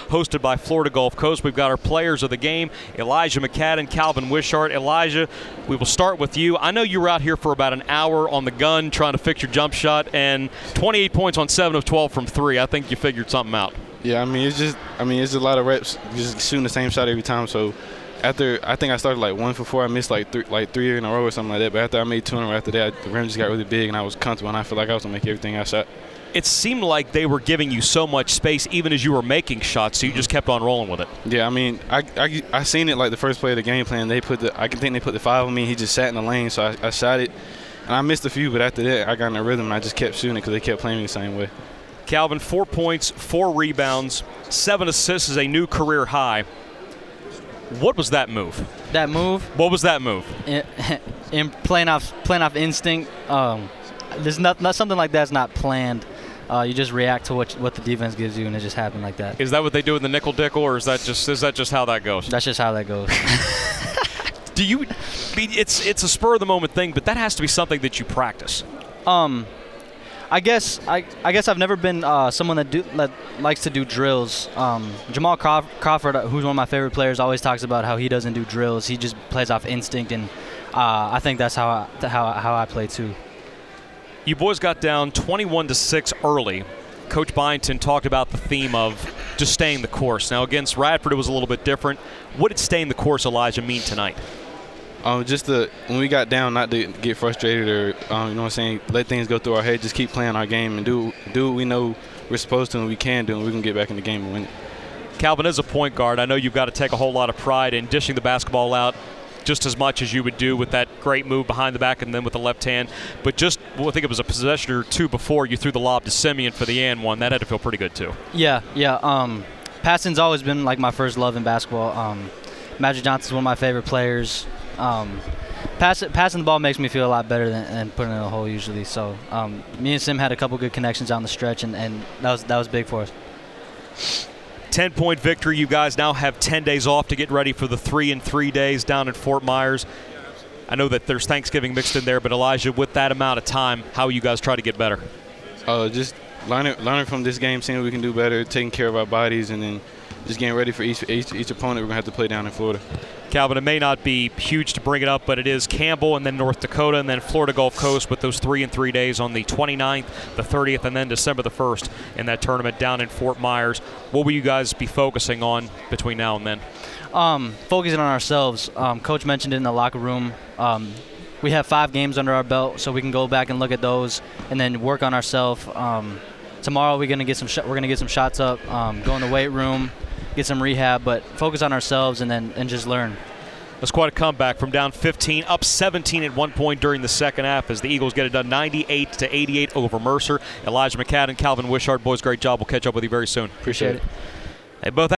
hosted by Florida Gulf Coast. We've got our players of the game, Elijah McCadden, Calvin Wishart. Elijah, we will start with you. I know you were out here for about an hour on the gun trying to fix your jump shot, and 28 points on 7 of 12 from 3. I think you figured something out. Yeah, it's a lot of reps just shooting the same shot every time. So after, I think I started like 1 for 4. I missed like three in a row or something like that. But after I made 2 in a row after that, the rim just got really big and I was comfortable and I felt like I was going to make everything I shot. It seemed like they were giving you so much space even as you were making shots, so you just kept on rolling with it. Yeah, I seen it like the first play of the game plan. I think they put the 5 on me. He just sat in the lane, so I shot it. And I missed a few, but after that, I got in a rhythm and I just kept shooting it because they kept playing me the same way. Calvin, 4 points, 4 rebounds, 7 assists is a new career high. What was that move? What was that move? In playing off instinct. There's not something like that's not planned. You just react to what the defense gives you, and it just happened like that. Is that what they do in the nickel dickle, or is that just how that goes? That's just how that goes. It's a spur of the moment thing, but that has to be something that you practice. I guess I've never been someone that likes to do drills. Jamal Crawford, who's one of my favorite players, always talks about how he doesn't do drills. He just plays off instinct, and I think that's how I play too. You boys got down 21-6 early. Coach Byington talked about the theme of just staying the course. Now, against Radford, it was a little bit different. What did staying the course, Elijah, mean tonight? When we got down, not to get frustrated or, you know what I'm saying, let things go through our head. Just keep playing our game and do what we know we're supposed to and we can do, and we can get back in the game and win it. Calvin, as a point guard, I know you've got to take a whole lot of pride in dishing the basketball out just as much as you would do with that great move behind the back and then with the left hand. But I think it was a possession or two before you threw the lob to Simeon for the and one. That had to feel pretty good too. Yeah. Passing's always been like my first love in basketball. Magic Johnson's one of my favorite players. Passing the ball makes me feel a lot better than putting it in the hole usually. So me and Sim had a couple good connections down the stretch, and that was big for us. 10-point victory. You guys now have 10 days off to get ready for the 3-3 days down in Fort Myers. I know that there's Thanksgiving mixed in there, but Elijah, with that amount of time, how will you guys try to get better? Just learning from this game, seeing what we can do better, taking care of our bodies, and then just getting ready for each opponent we're going to have to play down in Florida. Calvin, it may not be huge to bring it up, but it is Campbell and then North Dakota and then Florida Gulf Coast with those 3-3 days on the 29th, the 30th, and then December the 1st in that tournament down in Fort Myers. What will you guys be focusing on between now and then? Focusing on ourselves. Coach mentioned it in the locker room. We have 5 games under our belt, so we can go back and look at those and then work on ourselves. Tomorrow we're gonna get some shots up, go in the weight room, get some rehab, but focus on ourselves and just learn. That's quite a comeback from down 15, up 17 at one point during the second half as the Eagles get it done 98-88 over Mercer. Elijah McCadden, Calvin Wishart, boys, great job. We'll catch up with you very soon. Appreciate it. They both